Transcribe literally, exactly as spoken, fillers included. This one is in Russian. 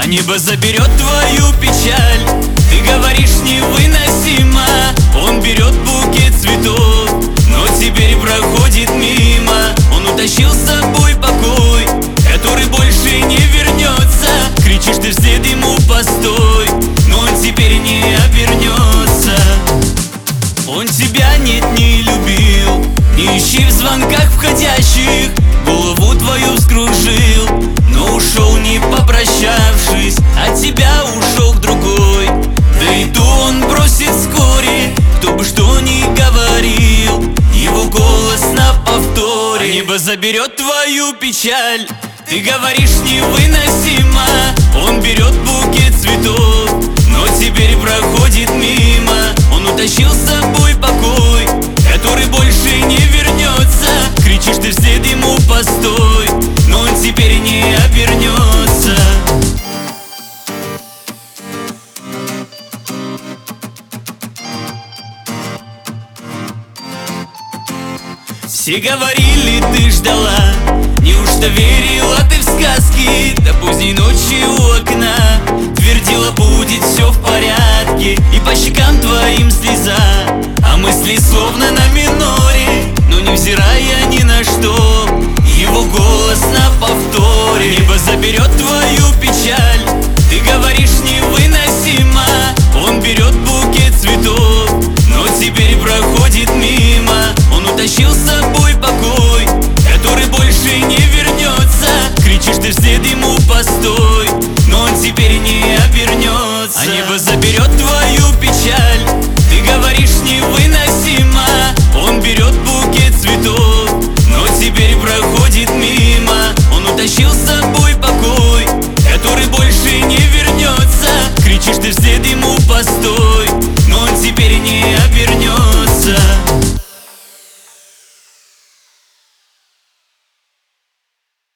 небо заберет твою печаль. Ты говоришь невыносимо. Он берет букет цветов, но теперь проходит мимо. Он утащил с собой покой, который больше не вернется. Кричишь ты вслед ему постой, но он теперь не обернется. Он тебя нет, не любил, не ищи в звонках входящих. Голову твою вскружил, но ушел не попрощавшись. От тебя ушел к другой, да и ту он бросит вскоре. Кто бы что ни говорил, его голос на повторе. Небо заберет твою печаль. Ты говоришь невыносимо. Он берет букет цветов, но теперь проходит мимо. Он утащил с собой покой, который больше не вернется. Кричишь ты вслед ему постой, но он теперь не обернется. Все говорили, ты ждала, неужто верила ты в сказки? До поздней ночи у окна твердила, будет все в порядке, и по щекам твоим слеза, а мысли словно на миноре. Но невзирая ни на что, его голос на повторе. Небо заберет твою печаль. Ты говоришь невыносимо. Он берет букет цветов, но теперь проходит мимо. Он утащил с собой покой, который больше не вернется. Кричишь ты вслед ему постой,